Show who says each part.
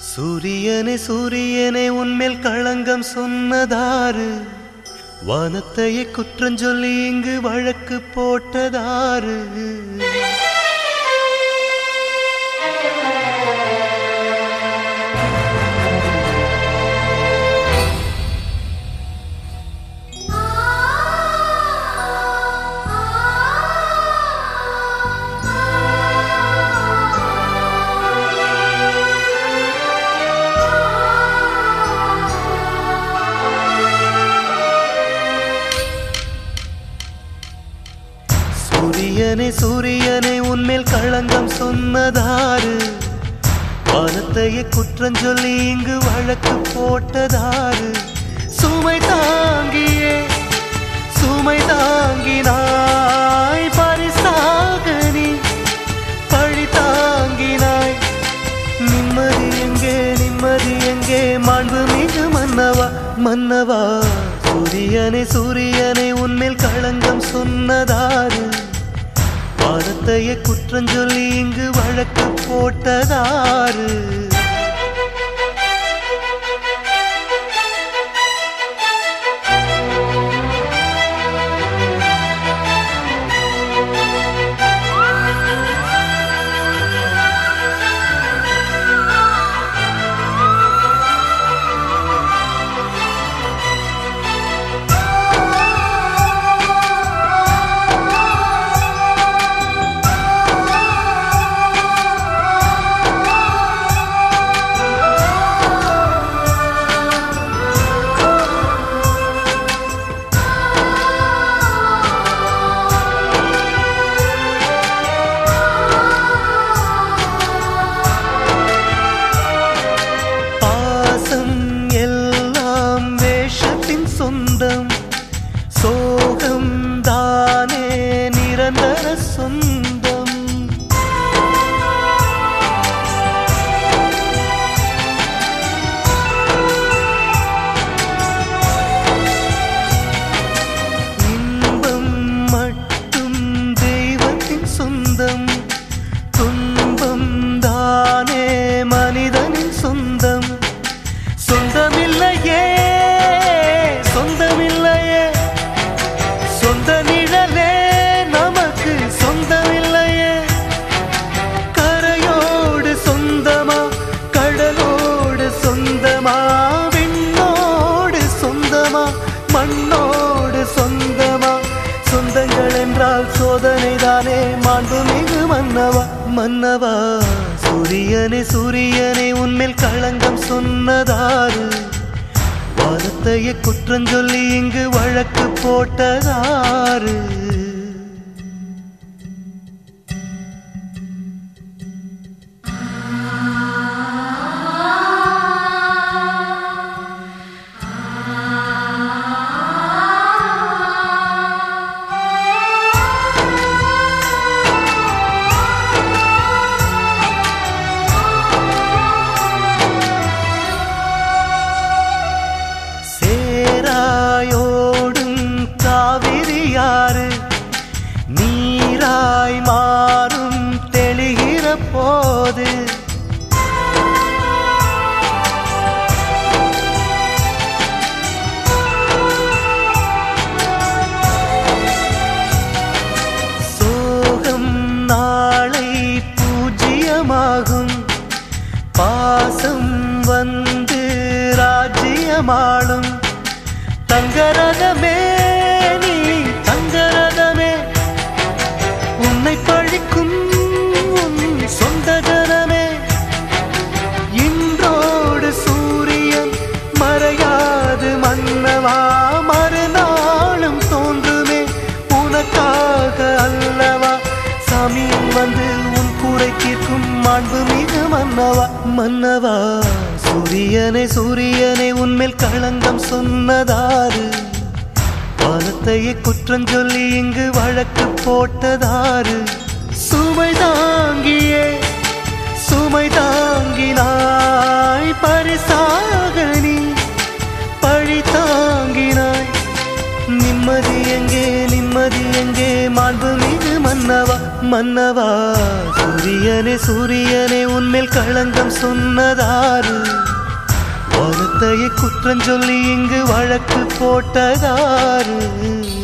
Speaker 1: சூரியனே சூரியனே உன்மேல் களங்கம் சொன்னதாரு, வானத்தையே குற்றஞ்சொல்லி இங்கு வழக்கு போட்டதாரு. சூரியனே சூரியனே உன்மேல் களங்கம் சொன்னதாரு, வானத்தையே குற்றஞ்சொல்லி இங்கு வழக்கு போட்டதாரு. சுமை தாங்கியே சுமை தாங்கினாய், பரிசாக நீ பழி தாங்கினாய். நிம்மதி எங்கே மாண்பு மிகு மன்னவா மன்னவா. சூரியனே சூரியனே உன்மேல் களங்கம் சொன்னதாரு, வானத்தையே குற்றஞ்சொல்லி இங்கு வழக்கு போட்டதாரு. சோகம் தானே நிரந்தர சொந்தம். இன்பம் மட்டும் தெய்வத்தின் சொந்தம், துன்பம் தானே மனிதனின் சொந்தம். சொந்தமில்லையே சொந்தமில்லையே, சொந்த நிழலே நமக்கு சொந்தமில்லையே. கரையோடு சொந்தமா, கடலோடு சொந்தமா, விண்ணோடு சொந்தமா, மண்ணோடு சொந்தமா. சொந்தங்கள் என்றால் சோதனை தானே மாண்புமிகு மன்னவா மன்னவா. சூரியனே சூரியனே உன்மேல் களங்கம் சொன்னதாரு, வானத்தையே குற்றஞ்சொல்லி இங்கு வழக்கு போட்டதாரு. நீராய் மாறும் தெளிகிற போது, சோகம் நாளை பூஜ்யமாகும். பாசம் வந்து ராஜ்யமாளும். தங்கரதமே நீ தங்கரதமே, உன்னை பழிக்கும் உன் சொந்த ஜனமே. இன்றோடு சூரியன் மறையாது மன்னவா, மறுநாளும் தோன்றுமே உனக்காக அல்லவா. சாமியும் வந்து உன் குறை தீர்க்கும் மாண்பு மிகு மன்னவா மன்னவா. சூரியனே சூரியனே உன்மேல் களங்கம் சொன்னதாரு, வானத்தையே குற்றஞ்சொல்லி இங்கு வழக்கு போட்டதாரு. சுமை தாங்கியே சுமை தாங்கினாய், பரிசாக நீ பழி தாங்கினாய். நிம்மதி எங்கே மாண்பு மிகு மன்னவா மன்னவா சூரியனே சூரியனே உன்மேல் களங்கம் சொன்னதாரு வானத்தையே குற்றம் சொல்லி இங்கு வழக்கு போட்டதாரு